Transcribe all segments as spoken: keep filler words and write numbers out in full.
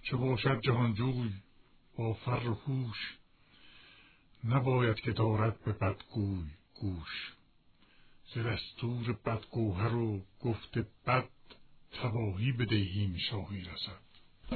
چه باشد جهانجوی با فر و هوش، نباید که دارد به بدگوی گوش. ز دستور بدگوهر و گفت بد، تباهی به دیهیم شاهی رسد.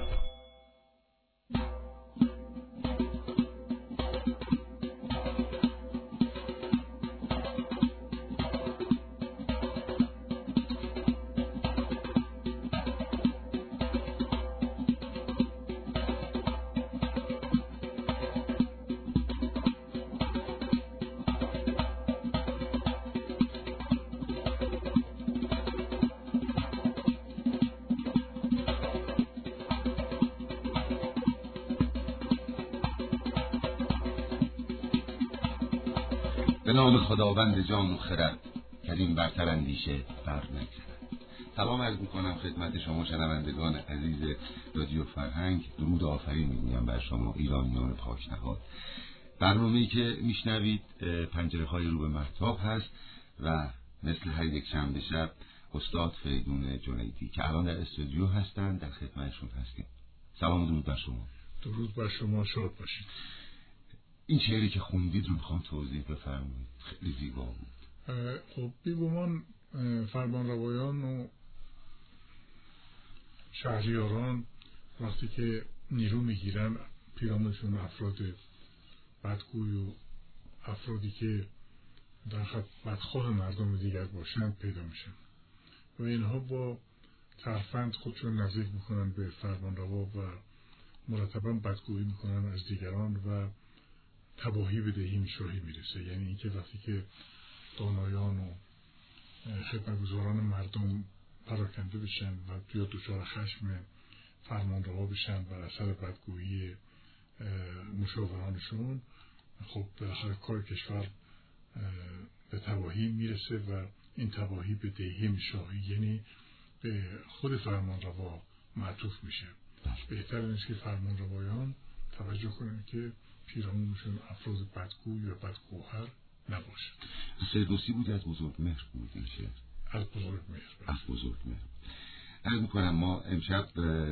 به نام خداوند جان و خرد، کریم برتر اندیشه بر نگذرد. سلام عرض میکنم خدمت شما شنوندگان عزیز رادیو فرهنگ. درود و آفرین میگویم بر شما ایرانیان پاک‌نهاد. برنامه‌ای که میشنوید پنجره های رو به مهتاب هست و مثل هر یک شنبه شب استاد فریدون جنیدی که الان در استودیو هستند در خدمتشون هستیم. سلام و درود بر شما. درود بر شما، شاد باشید. این شعری که خوندید رو میخوام توضیح بفرمایید، خیلی زیبا بود. خب بیگمان فرمانروایان و شهریاران وقتی که نیرو میگیرن پیرامونشون افراد بدگوی و افرادی که در خط بدخواه مردم دیگر باشن پیدا میشن و اینها با ترفند خودشون نزدیک میکنن به فرمانروا و مرتبا بدگویی میکنن از دیگران و تباهی به دیهیم شاهی میرسه. یعنی اینکه وقتی که دانایان و خدمتگزاران مردم پراکنده بشن و یا دچار خشم فرمانروا بشن بر اثر بدگویی مشاورانشون، خب بالاخره کار کشور به تباهی میرسه و این تباهی به دیهیم شاهی یعنی به خود فرمانروا معطوف میشه. بهتر نیست که فرمانروایان توجه کنن که پیرامونشون افراد بدگوی و بدگوهر نباشد. فردوسی بود از بزرگمهر بود این شعر؟ از بزرگمهر. از بزرگمهر. عرض میکنم ما امشب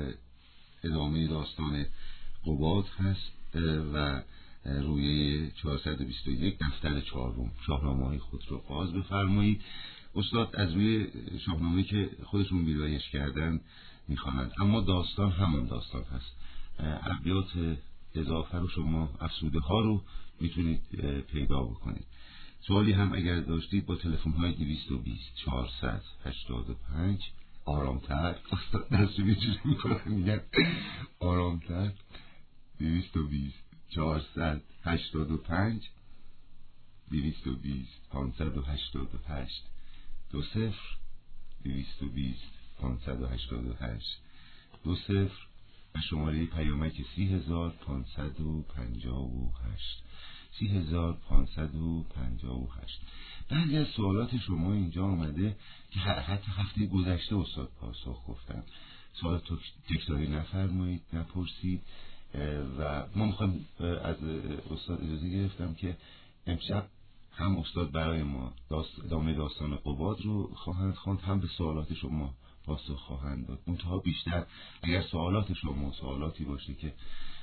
ادامه داستان قباد هست و روی چهارصد و بیست و یک دفتر چهارم شاهنامه‌های خود رو باز بفرمایید. استاد از روی شاهنامه که خودشون ویرایش کردن میخوانند، اما داستان همان داستان هست. ابیات اضافه رو شما افسوده ها رو میتونید پیدا بکنید. سوالی هم اگر داشتید با تلفن های دویست و بیست چهارصد هشتاد و پنج آرامتر دستو میچونه میکنم میگن آرامتر دویست و بیست چهارصد هشتاد و پنج دویست و بیست پانصد و هشتاد و هشت دو صفر دویست و بیست پانصد و هشتاد و هشت دو صفر و شماره پیامک سی هزار پانصد و پنجاه و هشت سی هزار پانصد و پنجاه و هشت. بعضی از سوالات شما اینجا آمده که حتی هفته گذشته استاد پاسخ گفتن. سوالات تکراری نفرمایید، نپرسید و ما میخوایم از استاد اجازه گرفتم که امشب هم استاد برای ما ادامه داستان قباد رو خواهند خواند، هم به سوالات شما پاسخ خواهند داد. منتها بیشتر اگر سوالات شما سوالاتی باشه که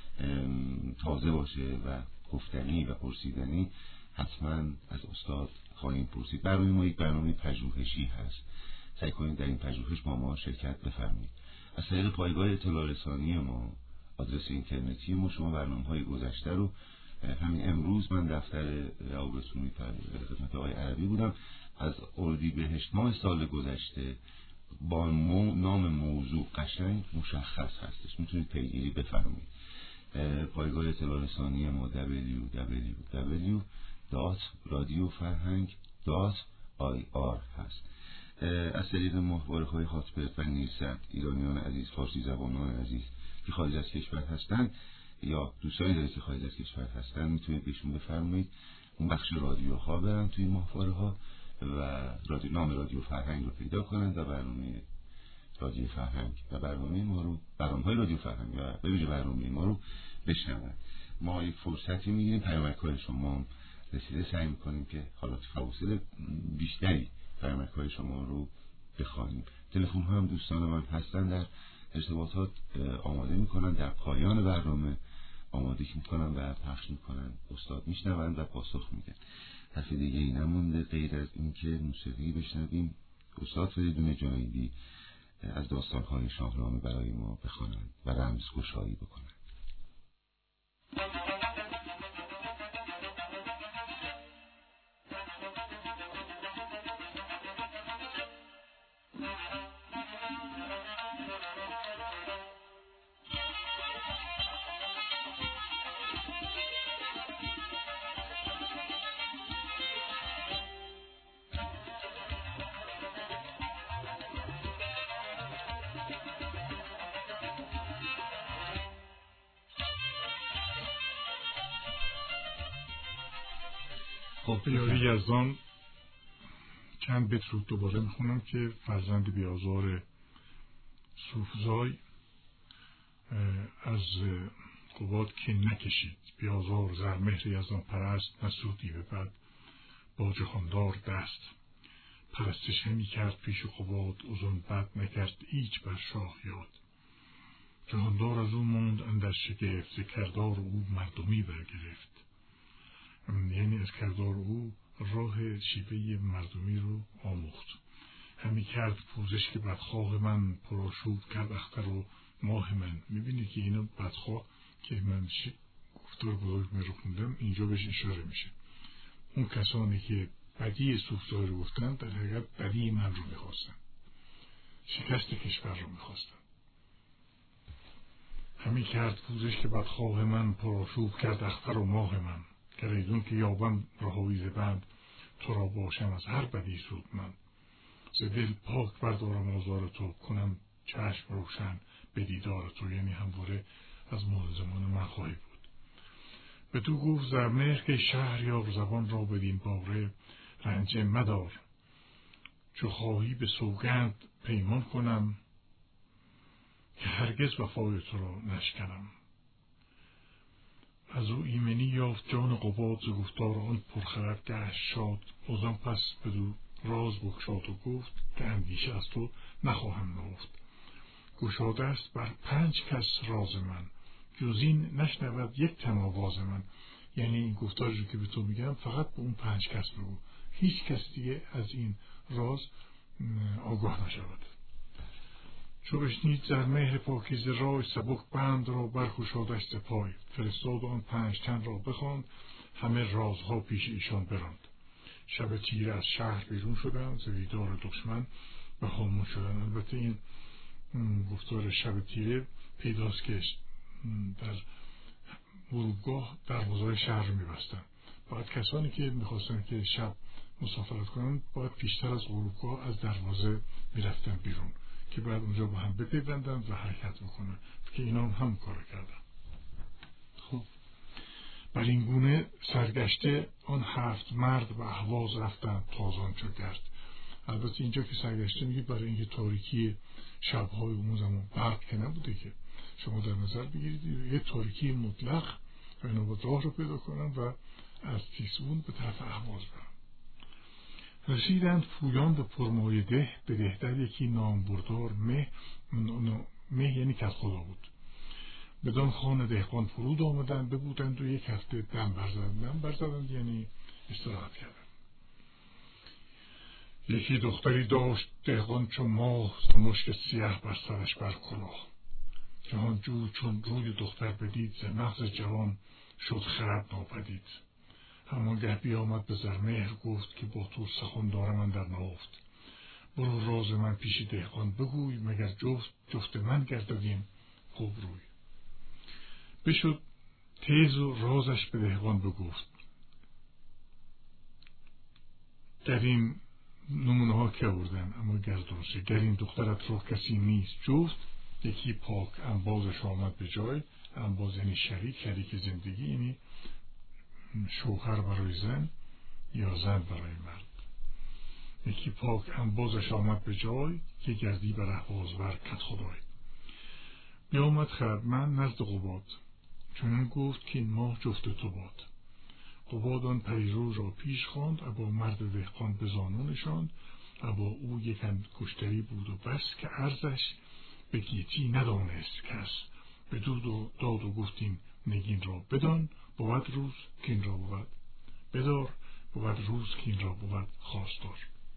تازه باشه و گفتنی و پرسیدنی، حتما از استاد خواهیم پرسید. برای ما یک برنامه پژوهشی هست، سعی کنید در این پژوهش با ما شرکت بفرمایید. از طریق پایگاه اطلاع رسانی ما، آدرس اینترنتی ما، شما برنامه‌های گذشته رو همین امروز من دفتر روابط عمومی خدمت آقای عربی بودم، از اردیبهشت ماه سال گذشته با مو نام موضوع قشنگ مشخص هستش، میتونید پیگیری بفرمایید. پایگاه اطلاع رسانی ما دبلیو دبلیو دبلیو دات رادیو فرهنگ دات آی آر هست. از طریق ماهواره‌های هاتبرد و نیرسد ایرانیان عزیز، فارسی زبانان عزیز که خارج از کشور هستند یا دوستانی دارید که خارج از کشور هستن، میتونید بهشون بفرمایید اون بخش رادیوها برن توی ماهواره‌ها و رادیو نام رادیو فرهنگ رو پیدا کنند و برنامه رادیو فرهنگ و برنامه ما رو برنامه‌های رادیو فرهنگ و به ویژه برنامه ما رو بشنون. ما یک فرصتی میگیریم پیامک‌های شما رسیده، سعی می‌کنیم که حالا تو فواصل بیشتری پیامک‌های شما رو بخوانیم. تلفن ها هم دوستان من هستن در ارتباطات آماده میکنن، در پایان برنامه آماده میکنن و پخش میکنن، استاد میشنون و پاسخ میدن. حرف دیگه ای نمونده غیر از این که موسیقی بشنویم، استاد فریدون جانیدی از داستان‌های شاهنامه برای ما بخوانند و رمزگشایی بکنند. یاری یزدان چند بیت رو دوباره میخونم که فرزند بیازار سوفزای از قباد که نکشید. بیازار زرمهر یزدان پرست، نسودی به بد با جهاندار دست. پرستش همی کرد پیش قباد، ازون بد نکرد ایچ بر شاه یاد. جهاندار از او موند اندر شگفت، ز کردار او مردمی برگرفت. یعنی از کردار او راه شیوه مردمی رو آموخت. همی کرد پوزش که بدخواه من، پرآشوب کرد اختر و ماه من. میبینی که اینو بدخواه که من گفتار بزرگ می رو خوندم اینجا بهش اشاره میشه. اون کسانی که بدی سوفزای رو گفتن در حقیقت بدی من رو میخواستن، شکست کشور رو میخواستن. همی کرد پوزش که بدخواه من، پرآشوب کرد اختر و ماه من. گریدون که یابم رهایی ز بند، تو را باشم از هر بدی سود من. ز دل پاک بردارم آزار تو، کنم چشم روشن به دیدار تو. یعنی همواره از ملزمان من خواهی بود. به تو گفت زرمهر که شهریار، زبان را بدین باره رنجه مدار. چو خواهی به سوگند پیمان کنم، که هرگز وفای تو را نشکنم. از او ایمنی یافت جان قباد، ز گفتار آن پرخرد گشت شاد. ازان پس بدو راز بگشاد و گفت، که اندیشه از تو نخواهم نهفت. گشاده است بر پنج کس راز من، جز این نشنود یک تن آواز من. یعنی این گفتاری که به تو میگم فقط به اون پنج کس بگو، هیچ کس دیگه از این راز آگاه نشود. چو بشنید زرمهر پاکیزه رای، سبک بند را برگشادش ز پای. فرستاد آن پنج تن را بخواند، همه رازها پیش ایشان براند. شب تیره از شهر بیرون شدند، ز دیدار دشمن به هامون شدند. البته این گفتار شب تیره پیداست که در ورودگاه دروازه‌های شهر رو می‌بستند. باید کسانی که می‌خواستن که شب مسافرت کنند باید پیشتر از ورودگاه از دروازه می‌رفتن بیرون که بعد اونجا با هم بپیوندند و حرکت بکنن، که اینا هم هم کار کردن. خب بر این گونه سرگشته آن هفت مرد به اهواز رفتند تازان چو گرد. البته اینجا که سرگشته میگه برای اینکه تاریکی شب‌های اون زمان برق که نبوده که شما در نظر بگیرید یه تاریکی مطلق و اینا با راه رو پیدا کنن و از تیسفون به طرف اهواز برن. رسیدند پویان به پرمایه ده، به دهتر یکی نامبردار مه. مه یعنی کت خدا بود. بدان خان دهقان فرود آمدند، ببودند و یک هفته دم برزدند. دم برزدند یعنی استراحت کردند. یکی دختری داشت دهقان چون ماه، مشک سیاه بر سرش بر کلاه. جهانجو چون روی دختر بدید، ز مغز جوان شد خرد ناپدید. همانگه بیامد به زرمهر گفت، که با تو سخن دارم اندر نهفت. برو راز من پیش دهقان بگوی، مگر جفت جفت من گرددیم خوب روی. بشد تیز و رازش به دهقان بگفت. در این نمونه ها که آوردن اما گر درسته، گر این دخترت را کسی نیست جفت، یکی پاک انبازش آمد به جای. انباز یعنی شریک، شریک زندگی، یعنی شوهر برای زن یا زن برای مرد. یکی پاک انبازش آمد به جای، که گردی بر اهواز بر کت خدای. بیامد خردمند نزد قباد، چون گفت که این ماه جفت تو باد. قباد آن پریرو را پیش خواند، ابا مرد دهقان به زانو نشاند. ابا او یک انگشتری بود و بس، که عرضش به گیتی ندانست کس، به دود و داد و گفتیم نگین را بدان، بود روز که این را بود بدار، بود روز که این را بود خواستار.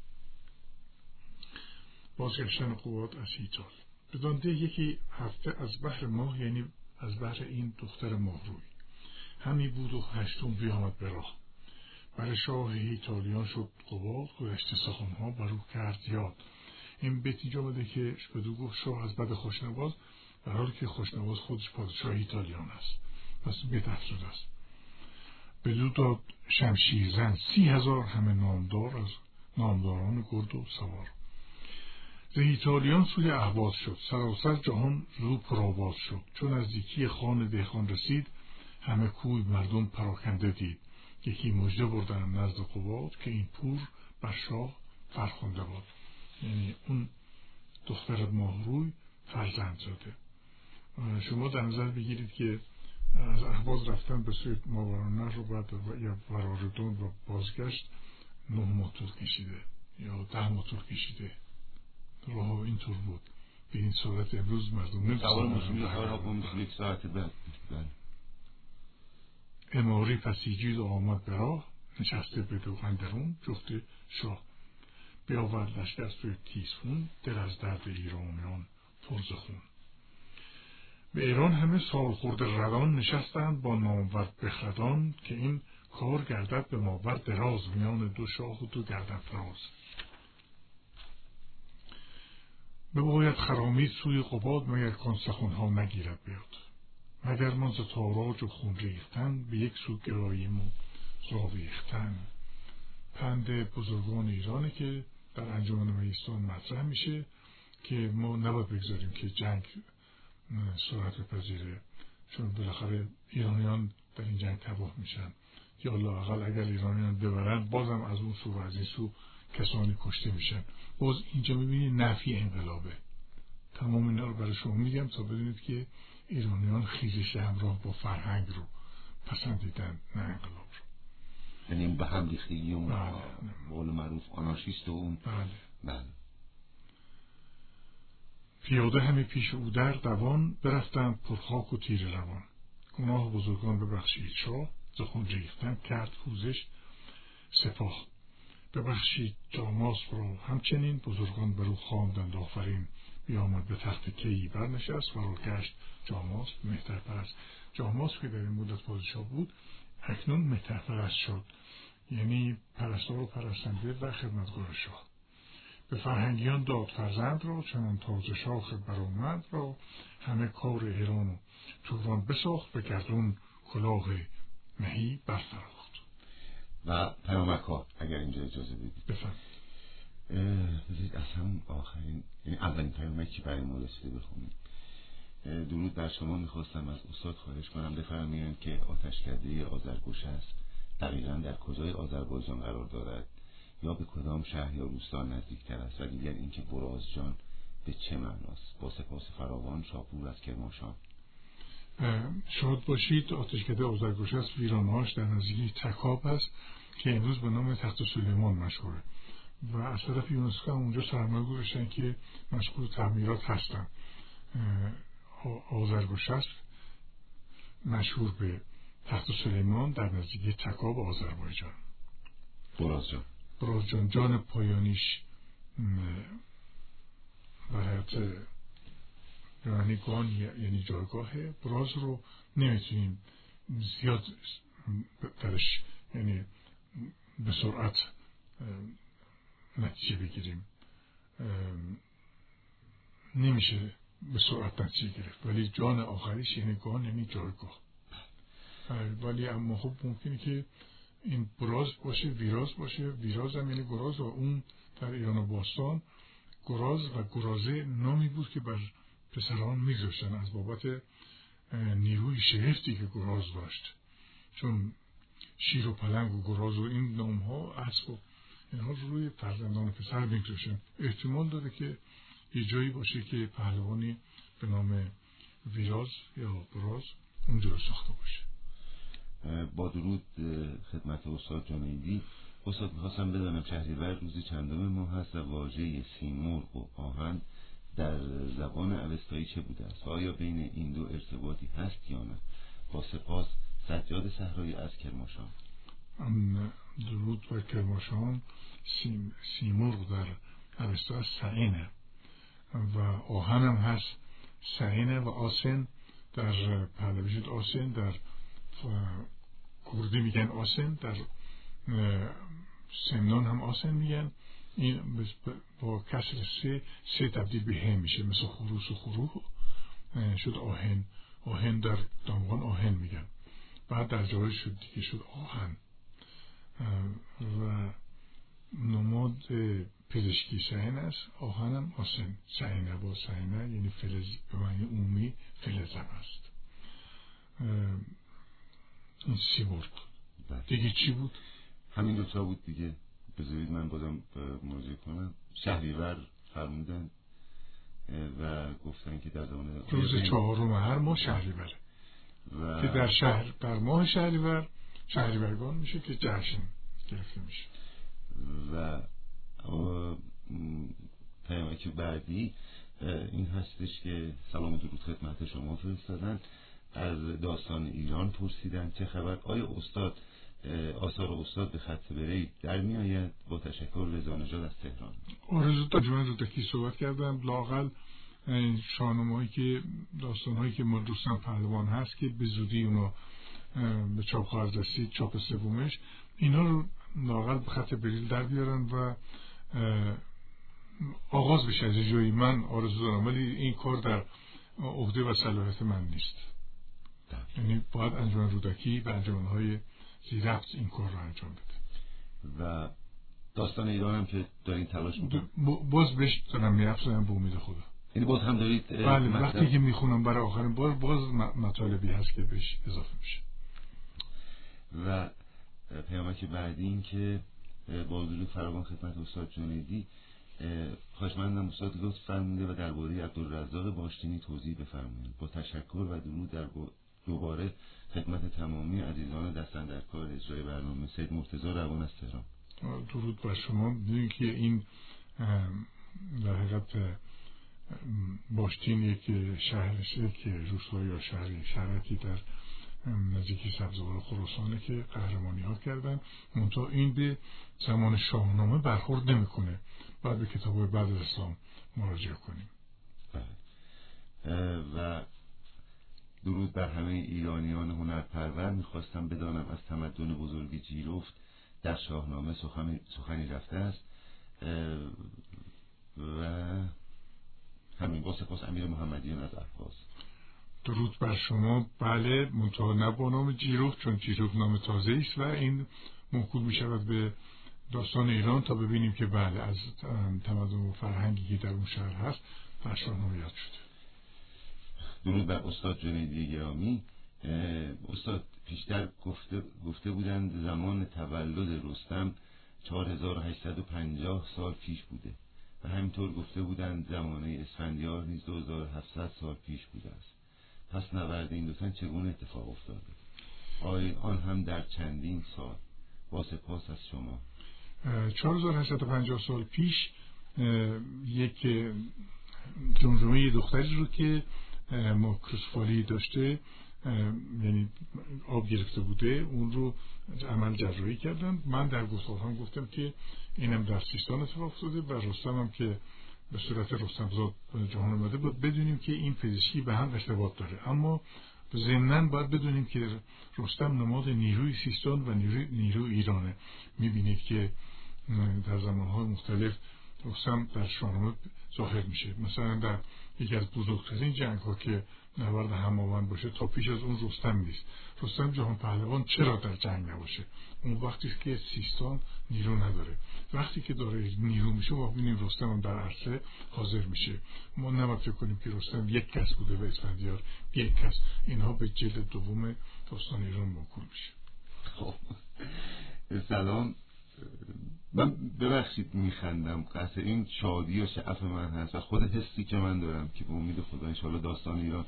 بازگشتن قواد از هیتال. بدانده یکی هفته از بحر ماه، یعنی از بحر این دختر ماهروی همی بود و هشتم بیامد به راه. بر شاه هیتالیان شد قباد، گذشته سخنها برو کرد یاد. این بیت اینجا بوده که بدو گفت شاه از بد خوشنواز، در حالی که خوشنواز خودش پادشاه ایتالیان است. پس بیت افزوده است. بدو داد شمشیر زن سی هزار، همه نامدار از نامداران گرد و سوار. ز ایتالیان سوی اهواز شد، سراسر جهان زو پرآواز شد. چون نزدیکی خان دهقان رسید، همه کوی مردم پراکنده دید. یکی مژده بردن نزد قباد، که این پور بر شاه فرخنده بود. یعنی اون دختر ماهروی فرزند زاده. شما در نظر بگیرید که از اهواز رفتن به سوی ماورالنهر رو بعد یا وراردون و بازگشت نه ماه طول کشیده یا ده ماه طول کشیده. راه اینطور بود. به این صورت امروز مردم نمی‌تونن یک ساعت بعد اماری پسیجید و آمد به راه، نشسته به دو اندرون جفت شاه. بیاورد لشکر سوی تیزفون، دل از درد ایرانیان پر ز خون. به ایران همه سال خورده ردان، نشستند با نامور بخردان، که این کار گردد به ماور دراز، میان دو شاه و دو گردن فراز. بباید خرامید سوی قباد، مگر کان سخنها نگیرد بیاد. مگر من ز تاراج و خون ریختن، به یک سو گراییم و زاویختن. پند بزرگان ایرانه که در انجمن مجلسان مطرح میشه که ما نباید بگذاریم که جنگ صورت بپذیره، چون بالاخره ایرانیان در این جنگ تباه میشن، یا لااقل اگر ایرانیان ببرن بازم از اون سو و از این سو کسانی کشته میشن. باز اینجا میبینید نفی انقلابه. تمام اینا رو برای شما میگم تا بدونید که ایرانیان خیزش همراه با فرهنگ رو پسندیدن، نه انقلاب رو. یعنی به هم ریختگی اون قول معروف آنارشیست و اون بله. بله. پیاده همی پیش او در دوان، برفتند پرخاک و تیر روان. گناه بزرگان ببخشید شاه، ز خون ریختن کرد پوزش سپاه. ببخشید جاماسب را همچنین، بزرگان برو خواندند آفرین. بیامد به تخت کیی برنشست، فرا گشت جاماسب مهترپرست. جاماسب که در این مدت پادشاه بود اکنون مهترپرست شد، یعنی پرستار و پرستنده و خدمتگار شاه. به فرهنگیان داد فرزند را، چنان تاج شاخ برآمد را. همه کار ایران و توران بساخت، به گردون کلاه مهی برفراخت. و پیامک ها اگر اینجا اجازه بدید بفهم بذارید از همون آخرین، یعنی اولین پیامکی برای ما رسیده بخونیم. درود بر شما. میخواستم از استاد خواهش کنم بفرمایید که آتشکده آذرگوشست دقیقاً در کجای آذربایجان قرار دارد، یا به کدام شهر یا روستا نزدیکتر است، و دیگر اینکه برازجان به چه معناست. با سپاس فراوان، شاپور از کرمانشاه. شاد باشید. آتشکده آذرگوشست ویرانهاش در نزدیکی تکاب است که امروز به نام تخت سلیمان مشهوره و از طرف یونسکو هم اونجا سرمایه گذاشتن که مشغول تعمیرات هستن. آذرگوشست مشهور به تخت سلیمان در نزدیکی تکاب آذربایجان. برازجان برازجان جان پایانیش برایت یعنی گان، یعنی جایگاهه. براز رو نمیتونیم زیاد درش یعنی به سرعت نتیجه بگیریم، نمیشه به سرعت نتیجه گرفت، ولی جان آخریش یعنی گان، یعنی جایگاه. ولی اما خب ممکنه که این براز باشه، ویراز باشه. ویراز هم یعنی گراز، و اون در ایران باستان گراز و گرازه نامی بود که بر پسران میگذاشتن از بابت نیروی شگفتی که گراز داشت، چون شیر و پلنگ و گراز و این نام ها اسب و اینها روی فرزندان پسر میگذاشتن. احتمال داره که یه جایی باشه که پهلوانی به نام ویراز یا براز اونجا ساخته باشه. با درود خدمت استاد جنیدی. استاد میخواستم بدانم شهریور روزی چندم ماه هست و واژه سیمرغ و آهن در زبان اوستایی چه بوده است؟ آیا بین این دو ارتباطی هست یا نه؟ با سپاس سجاد صحرایی از کرمانشاه. درود بر کرمانشاه. سیم، سیمرغ در اوستا سعینه و آهن هم هست سعینه و آسن در پهلوی شد آسن، در کردی میگن آسن، در سمنان هم آسن میگن. این با کسر سه سه تبدیل به هم میشه، مثل خروس و خروح شد آهن. آهن در دامغان آهن میگن. بعد در جایی شد دیگه شد آهن. و نماد پزشکی سعین است، آهن هم آسن. سعینه با سعینه یعنی فلز به معنی عمومی فلزم است. این سیمرغ. دیگه چی بود؟ همین دوتا بود دیگه. بذارید من بازم مراجعه کنم. شهریور فرمودن و گفتن که در زمان روز چهارم هر ماه شهریوره و که در شهر در ماه شهریور شهریورگان میشه که جشن گرفته میشه. و پیامک بعدی این هستش که سلام و درود خدمت شما فرستادن، از داستان ایران پرسیدن چه خبر؟ آیا استاد آثار استاد به خط بری در می آید؟ با تشکر، رضا نژاد از تهران. آرزو تاجمن رو تکی صحبت کردم. لااقل شاهنامه‌ای که داستان‌هایی که مال رستم پهلوان هست که به زودی اونا به چاپ خواهد رسید، چاپ سومش، اینا رو لااقل به خط بریل در بیارن و آغاز بشه از جایی. من آرزو دارم ولی این کار در عهده و صلاحیت من نیست. یعنی باید انجمن رودکی و انجمن‌های زیرفت این کار رو انجام بده. و داستان ایران هم که دارین تلاش میکنم باز بهش دارم میافزایم به امید خدا. یعنی باز هم دارید؟ بله، وقتی که میخونم برای آخرین بار باز مطالبی هست که بهش اضافه میشه. و پیامک بعدی این که با درود فراوان خدمت استاد جنیدی، خواهشمندم استاد لطف فرموده و درباره عبدالرزاق باشتینی توضیح بفرمایید. با تشکر و درود در دوباره خدمت تمامی عزیزان دستن در کار اجرای برنامه. سید مرتضی روان از تهران. درود بر شما. می‌دونید که این در حقیقت باشتین یک شهرشه که روستایی یا شهری شهرکی در نزدیکی سبزوار خراسانه که قهرمانی ها کردن. منتها این به زمان شاهنامه برخورد نمیکنه. بعد به کتاب بعد از اسلام مراجعه کنیم. و درود بر همه ایرانیان هنرپرور. میخواستم بدانم از تمدن بزرگ جیرفت در شاهنامه سخن سخنی رفته است؟ و همین. با سپاس امیر محمدیان از اهواز. درود بر شما. بله، منتها نه با نام جیرفت، چون جیرفت نام تازه است و این موکول می شود به داستان ایران تا ببینیم که بله از تمدن و فرهنگی که در اون شهر هست در شاهنامه یاد شده. درود بر استاد جنیدی گرامی. استاد پیشتر گفته, گفته بودند زمان تولد رستم چهار هزار و هشتصد و پنجاه سال پیش بوده و همینطور گفته بودند زمانه اسفندیار نیز دو هزار و هفتصد سال پیش بوده است. پس نبرد این دو تن چگونه اتفاق افتاده؟ آیا آن هم در چندین سال؟ با سپاس از شما. چهار هزار و هشتصد و پنجاه سال پیش یک جمجمه دختری رو که ماکروسفالی داشته، یعنی آب گرفته بوده، اون رو عمل جراحی کردن. من در گفتارهام گفتم که اینم در سیستان اتفاق افتاده و رستم هم که به صورت رستمزاد جهان اومده بود. بدونیم که این پزشکی به هم ارتباط داره، اما ضمناً باید بدونیم که رستم نماد نیروی سیستان و نیروی, نیروی ایرانه. میبینید که در زمانهای مختلف رستم در شاهنامه ظاهر میشه. مثلا در یکی از بزرگترین جنگ ها که نبرد هماوند باشه تا پیش از اون رستم نیست. رستم جهان پهلوان چرا در جنگ نباشه؟ اون وقتی که سیستان نیرو نداره. وقتی که داره نیرو میشه ما ببینیم رستم هم در عرصه حاضر میشه. ما نباید فکر کنیم که رستم یک کس بوده و اسفندیار یک کس. اینها به جلد دوم داستان ایران موکول میشه. خب سلام. من ببخشید میخندم، قصد این شادی و شعف من هست و خود حسی که من دارم که به امید خدا انشاءالله داستان ایران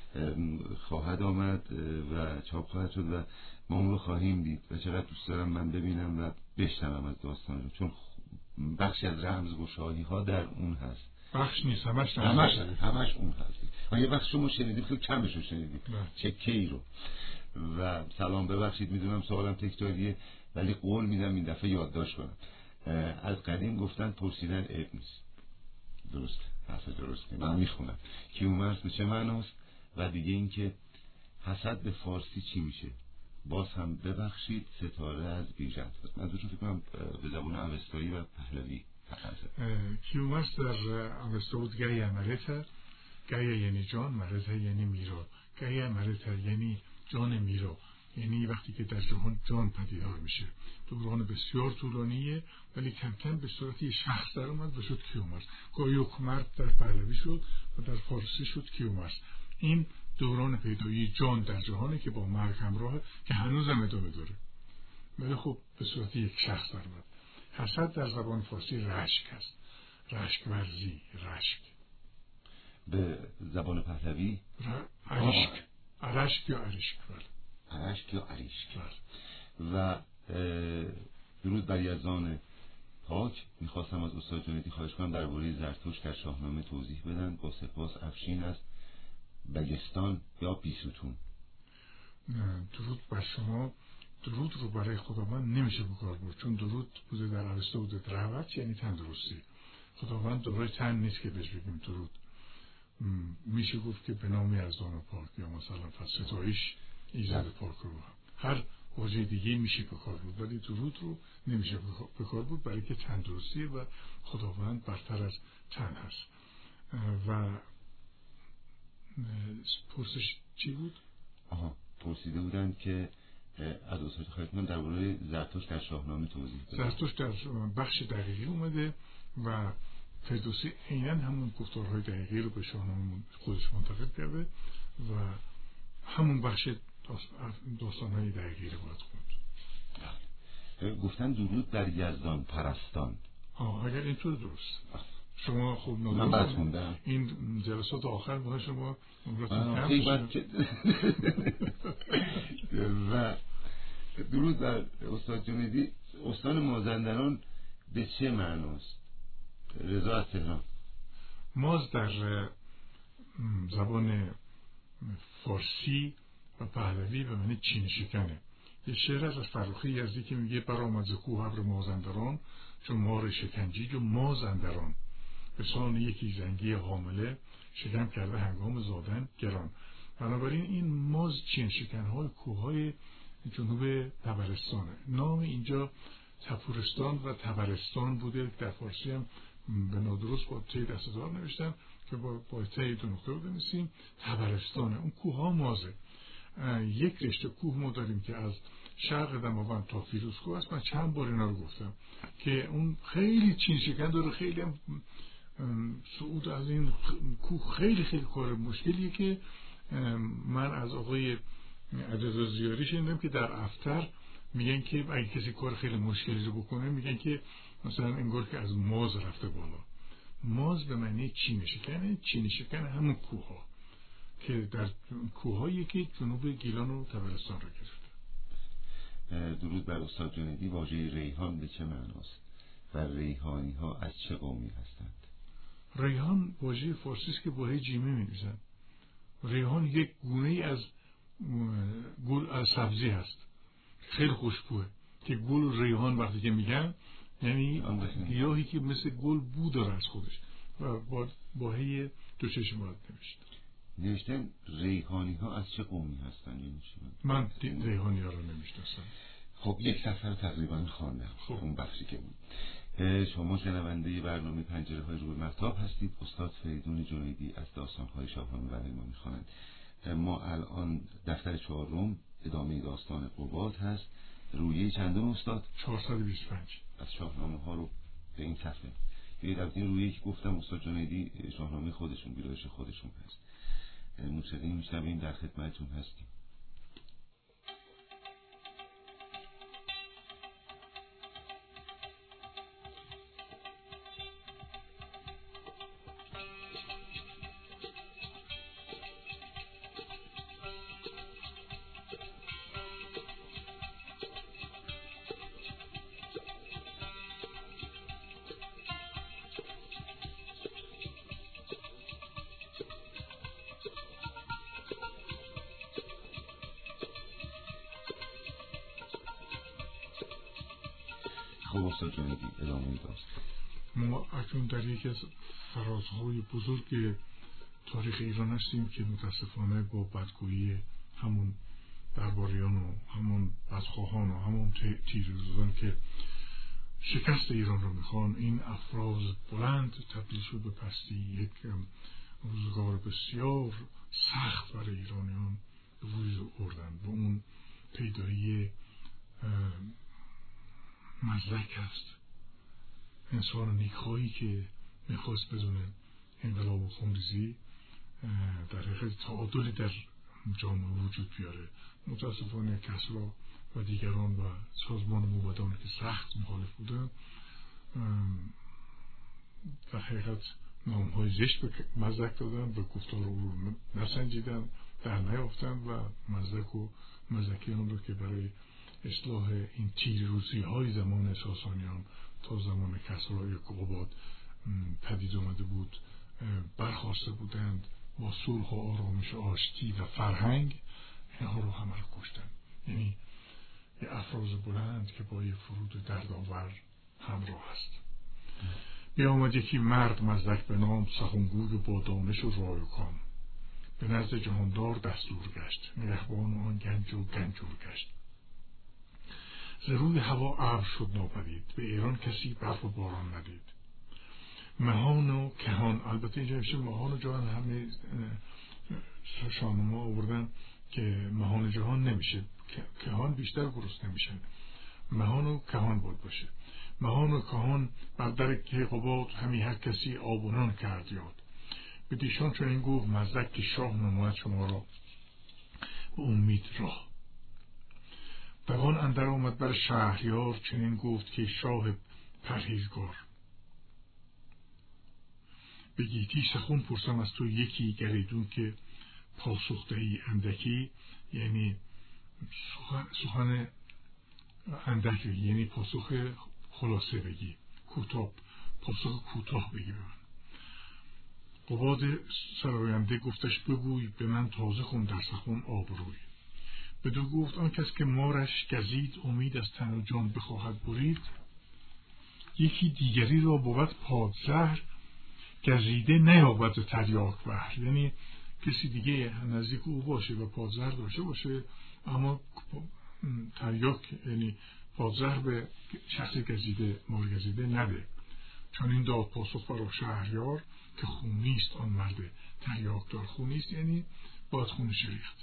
خواهد آمد و چاپ خواهد شد و ما اون رو خواهیم دید و چقدر دوست دارم من ببینم و بشنوم از داستان رو، چون بخشی از رمزگشایی ها در اون هست. بخش نیست، همش همش همش اون هست. یه وقت شما شنیدید که کمش رو شنیدید چکه ای رو. و سلام ببخشید میدونم سوالم تکراریه ولی قول میدم این دفعه یادداشت کنم. از قدیم گفتن پرسیدن عیب نیست. درست، حرف درسته. من میخونم کیومرث به چه معناست و دیگه این که حسد به فارسی چی میشه؟ باز هم ببخشید ستاره از بیژن. منظورشون فکر کنم به زبان اوستایی و پهلوی کیومرث در اوستا بود گایا مرتا، گایا یعنی جان، مرتا یعنی میرا. گایا مرتا یعنی جان میرا، یعنی وقتی که در جهان جان پدیدار میشه. دوران بسیار طولانیه ولی کم کم به صورت یه شخص در اومد و شد کیومرث. گایوکمرد در پهلوی شد و در فارسی شد کیومرث. این دوران پیدایی جان در جهانه که با مرگ همراهه که هنوزم ادامه داره ولی خب به صورت یک شخص در اومد. حسد در زبان فارسی رشک است، رشک ورزی، رشک. به زبان پهلوی عریشک، عرشک یا عریشک. عرشک یا عریشک. و درود بر یزدان پاک. میخواستم از استاد جنیدی خواهش کنم درباره زرتشت در شاهنامه توضیح بدن. با سپاس. افشین از بگستان یا بیستون. درود بر شما. درود رو برای خداوند نمیشه بکار برد چون درود بوده در اوستا بوده دروت یعنی تندرستی. خداوند دارای تن نیست که بهش بگیم درود. میشه گفت که به نام یزدان پاک یا مثلا ستایش ایزد پاک رو هم. هر واژه دیگه میشه بکار برد ولی درود رو نمیشه بکار برد برای که تندرستی و خداوند برتر از تن هست. و پرسش چی بود؟ آها پرسیده بودن که از استاد خواهید من درباره زرتشت در شاهنامه توضیح بده. زرتشت در بخش دقیقی اومده و فردوسی عیناً همون گفتارهای دقیقی رو به شاهنامه خودش منتقل کرده و همون بخش داستانهای دقیقی رو باید خوند. گفتن درود بر یزدان پرستان. آه اگر اینطور درست. شما خوب من بد خوندم. این جلسات آخر باید شما و درود بر استاد جنیدی. استان مازندران به چه معناست؟ رضا از تهران. ماز در زبان فارسی و پهلوی به معنی چین شکنه. یه شعر از فرخی یزدی که میگه برآمد ز کوه ابر مازندران چون مار شکنجی و مازندران به سان یکی زنگی حامله شکم کرده هنگام زادن گران. بنابراین این ماز چین شکنهای کوههای جنوب طبرستانه. نام اینجا تپورستان و طبرستان بوده. در فارسی هم به نادرست با تی دستدار نوشتن که با, با تی دو نقطه رو بنویسیم. طبرستانه. اون کوه ها مازه. یک رشته کوه ما داریم که از شرق دماوند تا فیروزکوه است. من چند بار اینا رو گفتم که اون خیلی چین شکن داره. خیلی هم صعود از این کوه خیلی خیلی کار مشکلیه که من از آقای عجزازیاری شنیدم که در افتر میگن که اگه کسی کار خیلی مشکلی رو بکنه میگن که مثلا انگار که از ماز رفته بالا. ماز به معنی چین شکنه. چین شکن همون کوه ها که در کوه هایی که جنوب گیلان و طبرستان رو گرفته. درود بر استاد جنیدی. واژه ریحان به چه معناست و ریحانی ها از چه قومی هستند؟ ریحان واژه فارسی است که با هی جیمه می نویسن. ریحان یک گونه ای از گل از سبزی هست خیلی خوشبوه که گل ریحان وقتی که میگن یعنی گیاهی که مثل گل بو داره از خودش و با با هی دو چشم باید نوشت. نوشتن ریحانی ها از چه قومی هستن؟ یعنی من ریحانی ها رو نمیشناسم. خب یک سفر تقریبا خواندم. خب اون بخشی که بود. شما شنونده برنامه پنجره های روی مهتاب هستید. استاد فریدون جنیدی از داستان های شاهنامه برای ما میخوانند. ما الان دفتر چهارم ادامه داستان قباد هست. رویه چندم استاد؟ چهارصد و بیست و پنج. از شاهنامه ها رو به این صفحه. یه در این رویه که گفتم استاد جنیدی شاهنامه خودشون ویرایش خودشون هست. موسیقی میشنویم. در خدمتتون هستیم. خب استاد جنیدی ادامه داشت. ما اکنون در یکی از فرازهای بزرگ تاریخ ایران هستیم که متاسفانه با بدگویی همون درباریان و همون بدخواهان و همون تیره‌روزان که شکست ایران رو میخوان، این افراز بلند تبدیل شد به پستی. یک روزگار بسیار سخت برای ایرانیان به وجود آوردن. به اون پیدایی مزدک هست، انسان نیکخواهی که میخواست بدون انقلاب و خونریزی در حقیقت تعادلی در جامعه وجود بیاره. متاسفانه کسرا و دیگران و سازمان موبدان که سخت مخالف بودن در حقیقت نامهای زشت به مزدک دادن و گفتار او رو نسنجیدن، در نیافتن و مزدک و مزدکیان رو که برای اصلاح این تیرروزی های زمان ساسانیان تا زمان کسرا یا قباد پدید اومده بود برخواسته بودند با صلح و آرامش و آشتی و فرهنگ، اینها رو همه رو کشتن. یعنی یه افراز بلند که با یه فرود دردآور همراه است. بیامد یکی مرد مزدک به نام، سخنگوی با دانش و رای و کام، به نزد جهاندار دستور گشت، نگهبان آن گنج و گنجور گشت. ز روی هوا ابر شد ناپدید، به ایران کسی برف و باران ندید. مهان و کهان، البته اینجا میشه مهان و جهان، همه شاهنما آوردن که مهان جهان نمیشه، کهان بیشتر گرسنه نمیشن، مهان و کهان بود باشه. مهان و کهان بر در کیقباد، همی هر کسی آبونان کرد یاد. به دیشان چون این گفت مزدک که شاه نماید شما را به امید راه. دوان اندر آمد بر شهریار، چنین گفت که شاه پرهیزگار. به گیتی سخن پرسم از تو یکی، گریدون که پاسخ دهی اندکی. یعنی سخن اندکی، یعنی پاسخ خلاصه بگی، کوتاه، پاسخ کوتاه بگی. به من قباد سراینده گفتش بگوی، به من تازه خون در سخن آبروی. بدو گفت آن کس که مارش گزید، امید از تن و جان بخواهد برید. یکی دیگری را بود پادزهر، گزیده نیابد تریاک بهر. یعنی کسی دیگه نزدیک او باشه و پادزهر داشته باشه، اما تریاک یعنی پادزهر به شخص گزیده مار گزیده نده. چون این داد پاسخ برای شهریار، که خونیست آن مرد تریاک دار. خونیست یعنی باید خونش ریخت.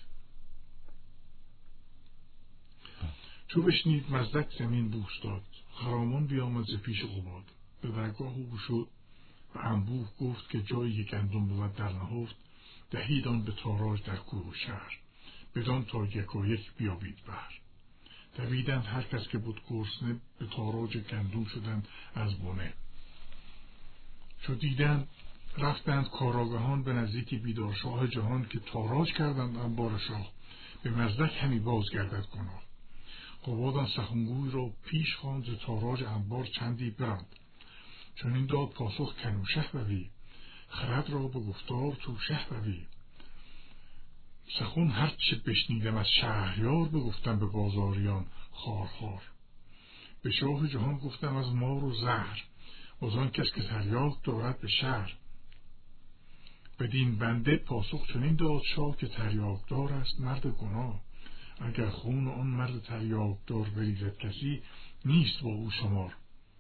چو بشنید مزدک زمین بوس داد، خرامان بیامد ز پیش قباد. به درگاه او شد و انبوه گفت، که جایی که گندم بود در نهفت. دهید آن به تاراج در کوه و شهر، بدان تا یک و یک بیابید بهر. دویدند هر کس که بود گرسنه، به تاراج گندم شدند از بنه. چو دیدند رفتند کاراگهان، به نزدیک بیدار شاه جهان. که تاراج کردند انبار شاه، به مزدک همی باز گردد گناه. قباد سخنگوی را پیش خواند، ز تاراج انبار چندی براند. چون این داد پاسخ کنوشه بوی، خرد را به گفتار تو شه بوی. سخن هر چه بشنیدم از شهریار، بگفتم به بازاریان خار خار. به شاه جهان گفتم از مار و زهر، از آن کس که تریاک دارد به شهر. بدین بنده پاسخ چنین داد شاه، که تریاک دار است مرد گناه. اگر خون آن مرد تریاک دار بریزد کسی، نیست با او شمار.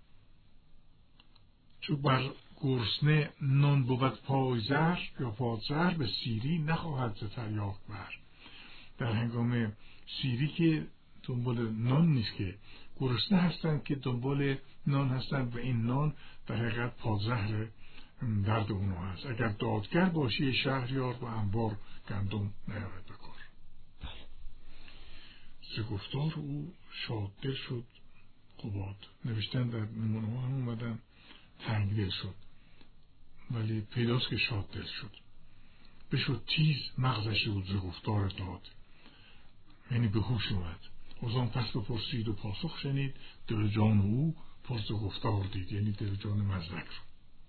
چو بر گرسنه نان بود پای زهر، یا پادزهر به سیری نخواهد ز تریاک بر. در هنگام سیری که دنبال نان نیست، که گرسنه هستند که دنبال نان هستند و این نان در حقیقت پادزهر درد اونها هست. اگر دادگر باشی شهریار، و انبار گندم نیاید بکار. ز گفتار او شاددل شد قباد. نوشتن در نمونه ها هم اومدن تنگدل شد، ولی پیداست که شاددل شد. بشد تیز مغزش رو ز گفتار داد، یعنی به هوش اومد. از آن پس بپرسید و پاسخ شنید، دل جان او پر ز گفتار دید. یعنی دل جان مزدک رو.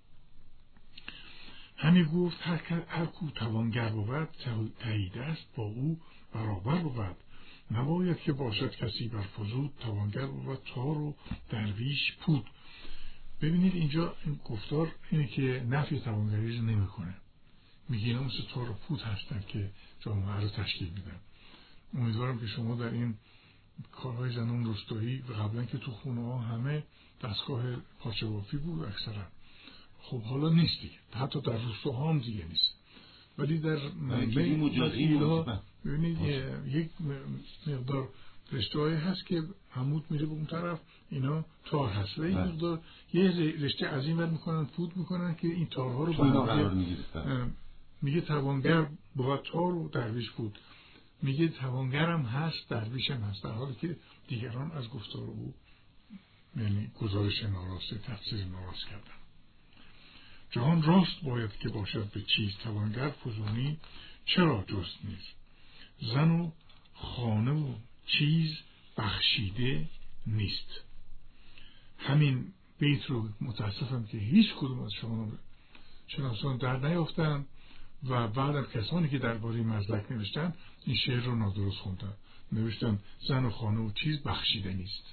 همی گفت هر, هر کو توانگر بود، تهیده است با او برابر بود. نباید که باشد کسی بر فزود، توانگر بود تار و درویش پود. ببینید اینجا این گفتار اینه که نفی توانگری رو نمی کنه. میگه اینا مثل تار و پود هستن که جامعه رو تشکیل میدن. امیدوارم که شما در این کارهای زنان روستایی و قبلا که تو خونه ها همه دستگاه پاچه بافی بود اکثرا، خب حالا نیست دیگه، حتی در روستاها هم دیگه نیست، ولی در منبع مجازی ببینید یک مقدار رشته‌ای هست که عمود میره به اون طرف، اینا تار هست و این مقدار یه رشته از این ور میکنن پود میکنن که این تارها رو قرار میگیره. میگه توانگر بود تار و درویش پود، میگه توانگرم هست درویشم هست، در حالی که دیگران از گفتار او یعنی گزارش ناراسته تفسیر ناراست کردن. جهان راست باید که باشد به چیز، توانگر فزونی چرا جست نیست. زن و خانه و چیز بخشیده نیست. همین بیت رو متاسفم که هیچ کدوم از شما شناسان در نیافتن و بعد از کسانی که درباره مزدک نوشتن این شعر رو نادرست خوندن، نوشتن زن و خانه و چیز بخشیده نیست.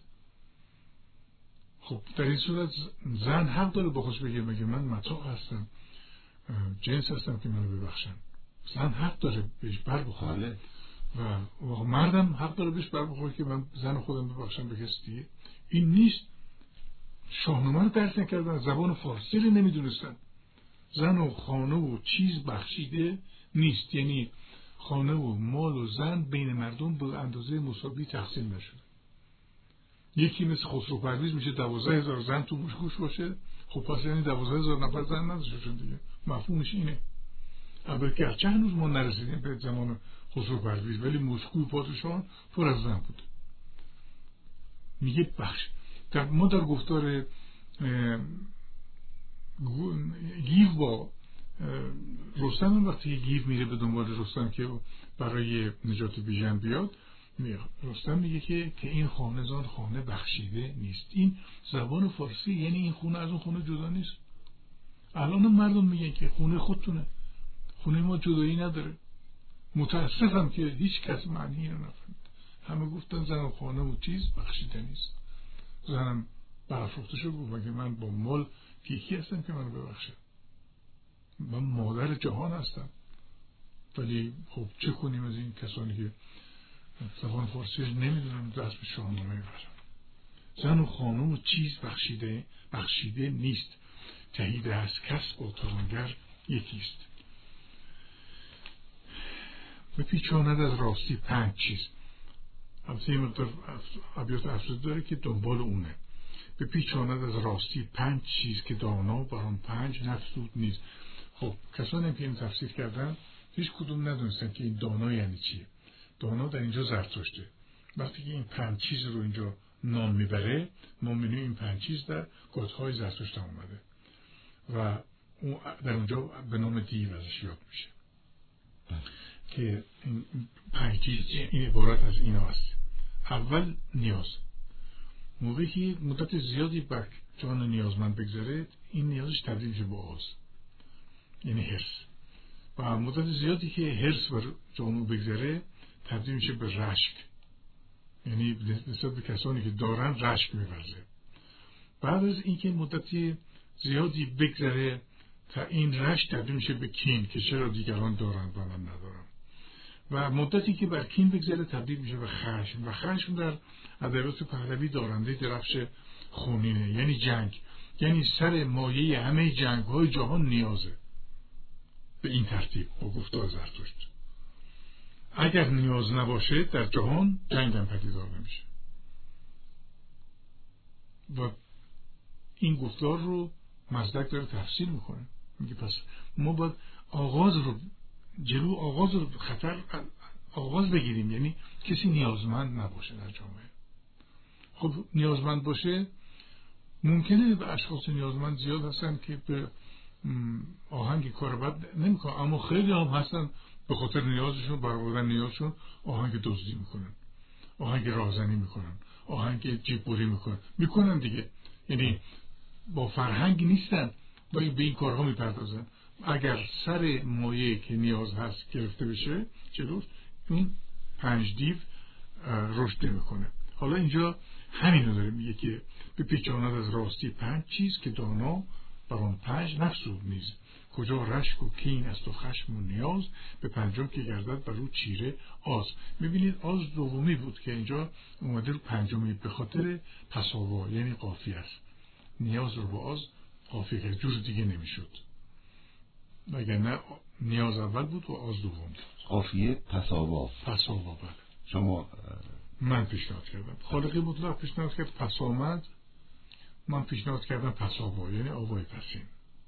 خب در این صورت زن حق داره با خودش بگه مگه من متاع هستم، جنس هستم که منو ببخشن؟ زن حق داره بهش بر بخوره و مردم حق داره بهش بر بخوره که من زن خودم ببخشم به کسی دیگه. این نیست. شاهنامه رو درک نکردن، زبان فارسی رو نمیدونستن. زن و خانه و چیز بخشیده نیست، یعنی خانه و مال و زن بین مردم به اندازه مساوی تقسیم نشده. یکی مثل خسرو پرویز میشه دوازده هزار زن تو موشگوش باشه، خب پس یعنی دوازده هزار نفر زن نداشتن دیگه. مفهومش اینه. البته گرچه هنوز ما نرسیدیم به زمان خسرو پرویز ولی موشگوی پادشاهان پر از زن بود. میگه بخش در ما در گفتار گیو با رستم، وقتی گیو میره به دنبال رستم که برای نجات بیژن بیاد، رستم میگه که که این خانه زان خانه بخشیده نیست. این زبان فارسی، یعنی این خونه از اون خونه جدا نیست. الان مردم میگن که خونه خودتونه، خونه ما جدایی نداره. متاسفم که هیچ کس معنی رو نفهمید. همه گفتن زن و خانه و چیز بخشیده نیست. زنم برافروخته شد گفت مگه من با مال یکی هستم که منو ببخشه؟ من مادر جهان هستم. ولی خب چه کنیم از این کسانی که زبان فارسی نمیدونم دست به شاهنامه میبرن. زن و خانه و چیز بخشیده بخشیده نیست، تهیده از کس با توانگر یکیست. بپیچاند از راستی پنج چیز. البته این مقدار ابیات افزوده داره که دنبال اونه. بپیچاند از راستی پنج چیز که دانا بر آن پنج نفسود نیست. خب کسانی که این تفسیر کردن هیچ کدوم ندونستن که این دانا یعنی چیه. دانا در اینجا زرتشته. وقتی که این پنج چیز رو اینجا نام میبره، ما می‌بینیم این پنج چیز در گوتهای زرتشت هم اومده و اون در اونجا به نام دیو ازش یاد میشه که این پنج چیز این عبارت از اینا هست. اول نیاز. موقعی که مدت زیادی بر جان نیازمند بگذره، این نیازش تبدیل میشه به آز، یعنی حرص. و مدت زیادی که حرص بر جان او بگذره تبدیل میشه به رشک، یعنی نسبت به کسانی که دارن رشک می‌ورزه. بعد از اینکه مدتی زیادی بگذره تا این رشک تبدیل میشه به کین که چرا دیگران دارن و من ندارم. و مدتی که بر کین بگذره تبدیل میشه به خشم و خشم در ادبیات پهلوی دارنده درفش خونینه، یعنی جنگ، یعنی سر مایه همه جنگ‌های جهان نیازه. به این ترتیب با گفتار زرتشت اگر نیاز نباشه در جهان جنگ هم پدیدار نمیشه. و این گفتار رو مزدک داره تفسیر میکنه، میگه پس ما باید آغاز رو جلو آغاز رو خطر آغاز بگیریم، یعنی کسی نیازمند نباشه در جامعه. خب نیازمند باشه ممکنه به اشخاص نیازمند زیاد هستن که به آهنگ کار بد نمیکنن، اما خیلی هم هستن به خاطر نیازشون برآوردن نیازشون آهنگ دزدی میکنن، آهنگ راهزنی میکنن، آهنگ جیببری میکنن میکنن دیگه. یعنی با فرهنگ نیستن ولی به این کارها میپردازن. اگر سر مایه که نیاز هست گرفته بشه جلوش، اون پنج دیو رشد نمیکنه. حالا اینجا همین رو داره میگه که بپیچاند از راستی پنج چیز که دانا بر آن پنج نفسود نیز، کجا رشک و کین است و خشم و نیاز، به پنجم که گردد بر او چیره آز. میبینید آز دومی بود که اینجا اومده رو پنجمی به خاطر پساوا، یعنی قافیه است. نیاز رو با آز قافیه کرد، جور دیگه نمیشد، وگرنه نیاز اول بود و آز دوم بود. قافیه پساوا. پساوا بله. شما من پیشنهاد کردم، خالقی مطلق پیشنهاد کرد پس آمد، من پیشنهاد کردم پساوا، یعنی آوای پسین.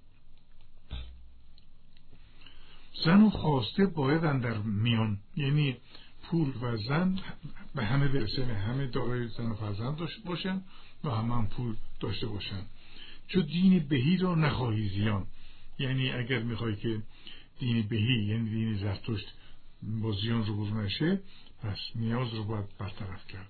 زن و خواسته باید اندر میان، یعنی پول و زن به همه برسه، همه دارای زن و فرزند داشته باشن و همه هم پول داشته باشن. چو دین بهی را نخواهی زیان، یعنی اگر میخوای که دین بهی یعنی دین زرتشت با زیان رو برو نشه، پس نیاز رو باید برطرف کرد.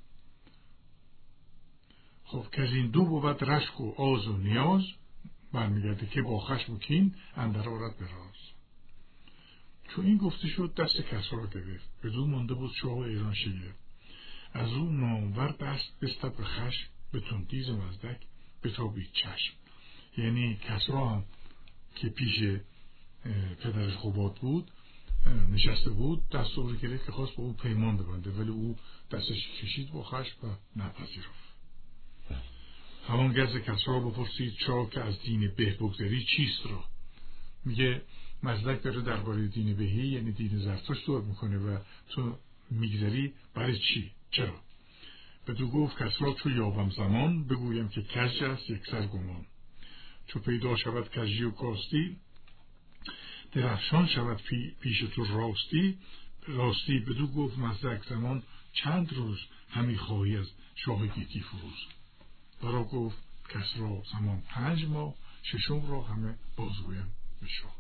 خب که از این دو بود رشک و آز و نیاز، برمیگرده که با خشم و کین اندر آرد به راز. چون این گفته شد دست کسرا را گرفت، بدو مانده بود شاه ایران شگرفت. از او نامور دست بستد به خشم، به تندیز مزدک بتابید چشم. یعنی کسرا هم که پیش پدرش قباد بود نشسته بود، دست او رو گرفت که خواست با او پیمان ببنده، ولی او دستش کشید با خشم و نپذیرفت. همان گز کسرا بپرسید شاه که از دین به بگذری چیست را. میگه مزدک داره درباره دین بهی یعنی دین زرتشت صحبت میکنه و تو میگذری برای چی؟ چرا؟ بدو گفت کسرا چو یابم زمان، بگویم که کژ است یک سر گمان. چو پیدا شود کژی و کاستی، درفشان شود پی پیش تو راستی. راستی بدو گفت مزدک زمان چند روز، همی خواهی از شاه گیتی فروز. برا گفت کسرا زمان پنج ماه، ششم را همه بازگویم به شاه.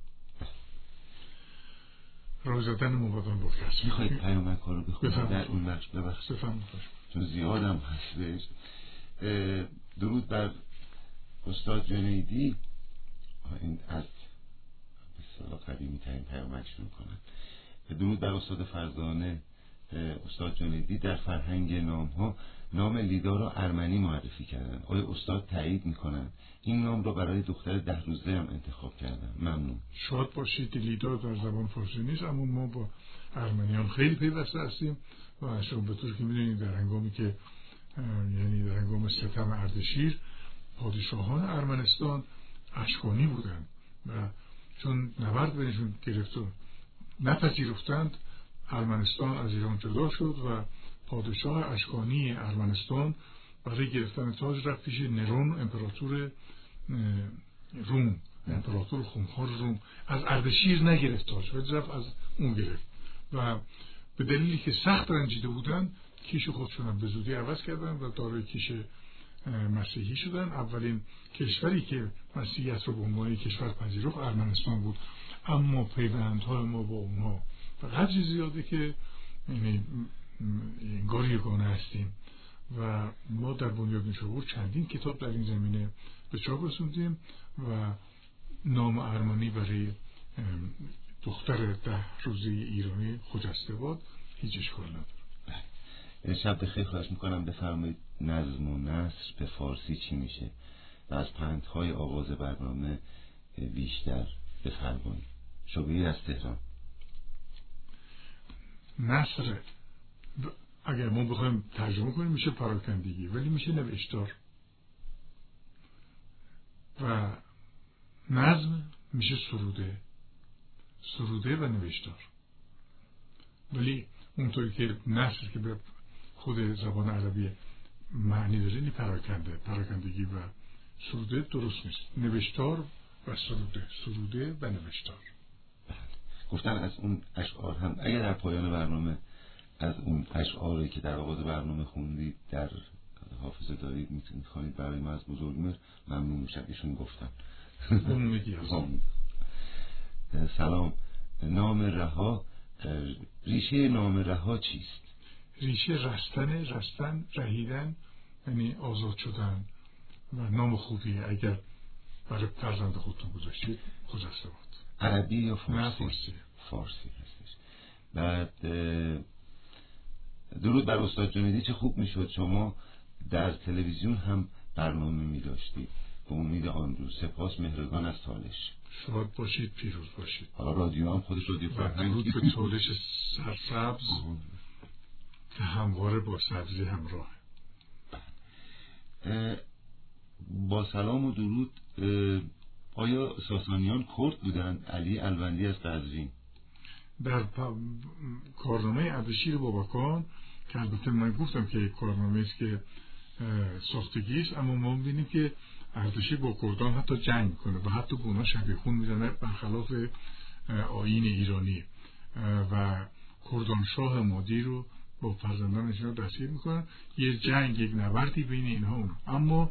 رای زدن مبادن با کسرا. میخواید پیامک ها رو بخونید در این بخش؟ ببخشید چون زیادم هستش. درود بر استاد جنیدی. این از بسیار قدیمی ترین پیامک شروع کنم. درود بر استاد فرزانه. استاد جنیدی در فرهنگ نام ها نام لیدا را ارمنی معرفی کردن. آیا استاد تایید میکنن این نام را برای دختر ده روزه هم انتخاب کردن؟ ممنون. شاد باشید. لیدا در زبان فارسی نیست، اما ما با ارمنیان خیلی پیوسته هستیم و شما به طور که میدونید در هنگامی که یعنی در هنگام ستم اردشیر پادشاهان ارمنستان اشکانی بودند و چون نبرد بینشون گرفت و نپذیرفتند، ارمنستان از ایران جدا شد و پادشاه اشکانی ارمنستان برای گرفتن تاج رفت پیش نرون امپراتور روم، امپراتور خونخوار روم. از اردشیر نگرفت تاج، ولی رفت از اون گرفت و به دلیلی که سخت رنجیده بودن کیش خودشون به زودی عوض کردن و دارای کیش مسیحی شدن. اولین کشوری که مسیحیت رو به عنوان کشور پذیرفت ارمنستان بود، اما پیوندهای ما با اونها قدری زیاده که یعنی انگار یگانه هستیم و ما در بنیاد شعور چندین کتاب در این زمینه به چاپ رسوندیم و نام ارمنی برای دختر ده روزه ایرانی خجسته‌باد هیچ اشکال نداره. شب بخیر. خواهش میکنم بفرمایید نظم و نثر به فارسی چی میشه و از پندهای آغاز برنامه بیشتر بفرمایید. شبیه از تهران. نثر اگر ما بخوایم ترجمه کنیم میشه پراکندگی، ولی میشه نوشتار. و نظم میشه سروده، سروده و نوشتار. ولی اونطوری که نثر که به خود زبان عربی معنی داره این پراکنده، پراکندگی و سروده درست نیست. نوشتار و سروده، سروده و نوشتار. گفتن از اون اشعار هم اگر در پایان برنامه از اون اشعاری که در آغاز برنامه خوندید در حافظه دارید میتونید خوانید برای ما از بزرگمر ممنون میشم. ایشون گفتن سلام. نام رها، ریشه نام رها چیست؟ ریشه رستن، رستن رهیدن یعنی آزاد شدن و نام خوبیه. اگر برای فرزند خودتون گذاشتید خجسته‌باد. عربی یا فارسی؟ نه فارسی. فارسی هستش. بعد درود بر استاد جنیدی. چه خوب میشد شما در تلویزیون هم برنامه می داشتید. به امید آن روز. سپاس مهرگان از تالش. شاد باشید، پیروز باشید. حالا رادیو هم خودش رادیو فرهنگی به تالش سرسبز که همواره با سبزی همراه. با سلام و درود. آیا ساسانیان کرد بودند؟ علی الوندی از قزوین. در کارنامه اردشیر بابکان که البته من گفتم که کارنامه است که ساختگی است، اما ما می‌بینیم که اردشیر با کردان حتی جنگ میکنه و حتی به اونا شبیخون میزنه برخلاف آیین ایرانی و کردان شاه مادی رو با فرزندانش رو دستگیر میکنن. یه جنگ، یک نبردی بین اینها اونها. اما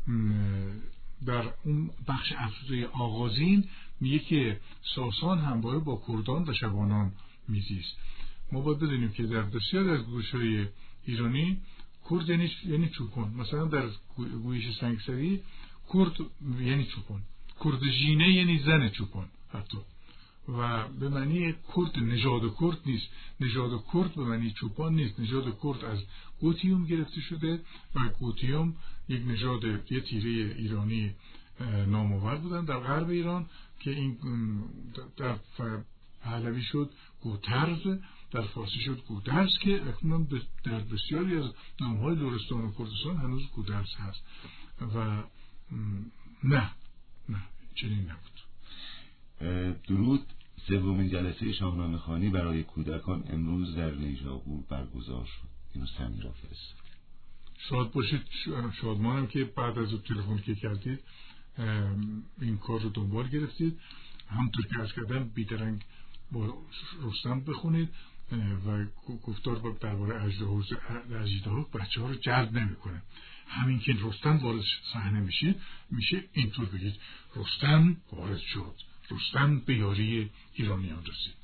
در اون بخش افزوده آغازین میگه که ساسان همواره با کردان و شبانان میزیست. ما باید بدونیم که در بسیار از گوشهای ایرانی کرد یعنی یعنی چوپان. مثلا در گویش سنگسری کرد یعنی چوپان، کرد ژینه یعنی زن چوپان حتی، و به معنی کرد نژاد کرد نیست. نژاد کرد به معنی چوپان نیست. نژاد کرد از گوتیوم گرفته شده و گوتیوم یک نژاد، یه تیره ایرانی نامآور بودن در غرب ایران که این در پهلوی شد گوترز، در فارسی شد گودرز که اکنون در بسیاری از نامهای لرستان و کردستان هنوز گودرز هست و نه نه چنین نبود. درود. سومین جلسه شاهنامه خوانی برای کودکان امروز در نیشابور برگزار شد. اینو سمیرا فرست. شاد باشید. شادمانم که بعد از تلفن که کردید این کار رو دنبال گرفتید. همونطور که عرض کردم بیدرنگ با رستم بخونید و گفتار درباره اژدها بچه ها رو جلب نمیکنه. همین که رستم وارد صحنه میشه میشه اینطور بگید رستم وارد شد، رستم به یاری ایرانیان رسید.